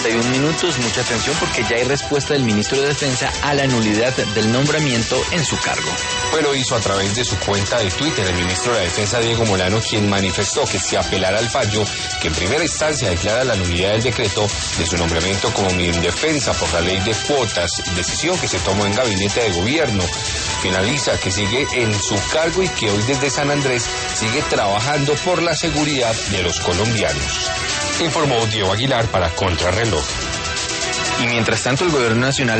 7:31. Mucha atención porque ya hay respuesta del ministro de Defensa a la nulidad del nombramiento en su cargo. Pues lo hizo a través de su cuenta de Twitter el ministro de la Defensa, Diego Molano, quien manifestó que si apelara al fallo, que en primera instancia declara la nulidad del decreto de su nombramiento como Mindefensa por la ley de cuotas, decisión que se tomó en gabinete de gobierno. Finaliza que sigue en su cargo y que hoy desde San Andrés sigue trabajando por la seguridad de los colombianos. Informó Diego Aguilar para Contrarreloj. Y mientras tanto, el gobierno nacional